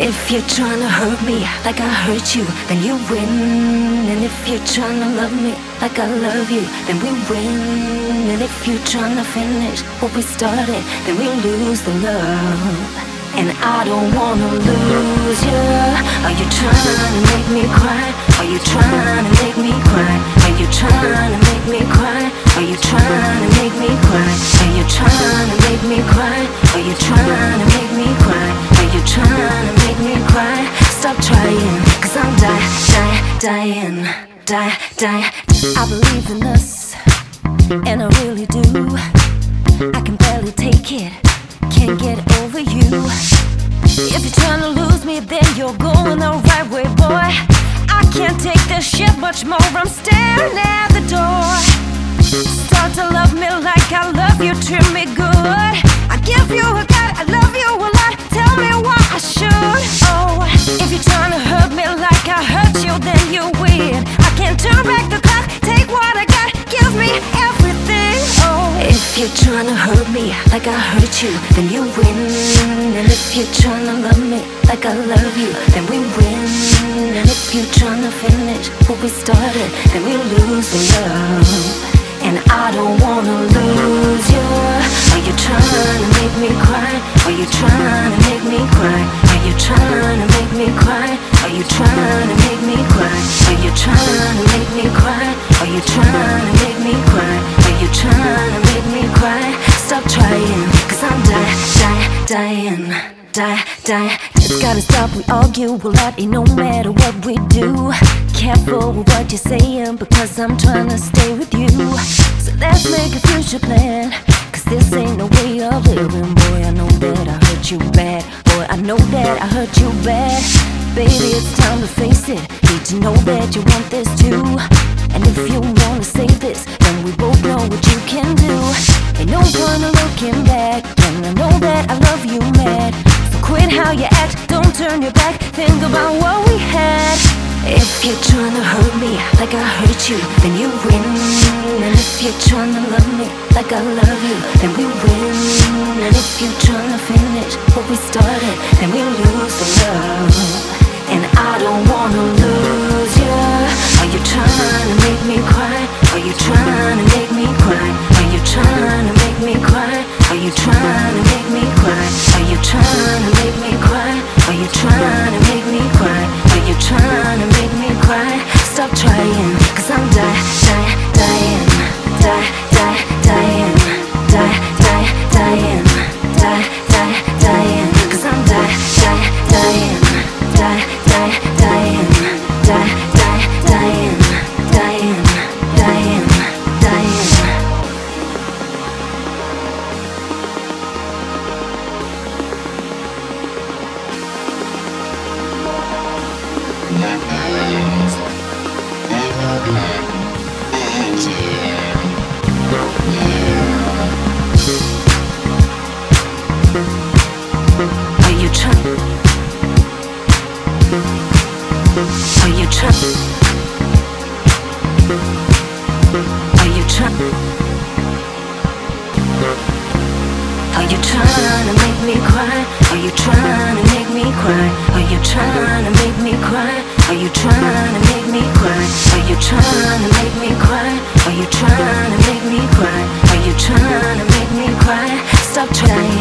If you're trying to hurt me like I hurt you, then you win. And if you're trying to love me like I love you, then we win. And if you're trying to finish what we started, then we lose the love. And I don't wanna lose you. Are you trying to make me cry? Are you trying to make me cry? Are you trying to make me cry? Are you trying to make me cry? Are you trying to make me cry? Are you trying to make me cry? Are you trying to make me cry? Stop trying, cause I'm dying. I believe in us, and I really do. I can barely take it, can't get over you. If you're trying to lose me, then you're going the right way, boy. I can't take this shit much more, I'm staring at the door. Start to love me like I love you, treat me good. I give you a God, I love you a lot, tell me why I should. Oh, if you're trying to hurt me like I hurt you, then you win. I can't turn back the clock, take what I got, give me everything. Oh, if you're trying to hurt me like I hurt you, then you win. And if you're trying to love me like I love you, then we win. And if you're trying to finish what we started, then we lose the love. And I don't wanna lose you. Are you trying to make me cry? Are you trying to make me cry? Are you trying to make me cry? Are you trying to make me cry? Are you trying to make me cry? Are you trying to make me cry? Are you trying to make me cry? Stop trying, cause I'm dying. Just gotta stop, we argue a lot, no matter what we do. Careful with what you're saying, because I'm trying to stay with you. So let's make a future plan, cause this ain't no way of living. Boy, I know that I hurt you bad. Boy, I know that I hurt you bad. Baby, it's time to face it. Need to know that you want this too. And if you wanna say this, then we both know what you can do. Ain't no point in looking back, and I know that I love you mad. So quit how you act, don't turn your back, think about what we had. If you're trying to hurt me like I hurt you, then you win. And if you're trying to love me like I love you, then we win. And if you're trying to finish what we started, then we lose the love. And I don't wanna lose you. Are you trying to make me cry? Are you trying to make me cry? Are you trying to make me cry? Are you trying to make me cry? Are you trying to make me cry? Are you trying to make me cry? Are you trying to make me cry? Stop trying, cause I'm dying. Cause I'm dying. Are you trying? Are you trying? Are you trying? Are you trying to make me cry? Are you trying to make me cry? Are you trying to make me cry? Are you trying to make me cry? Are you trying to make me cry? Are you trying to make me cry? Are you trying to make me cry? Stop trying.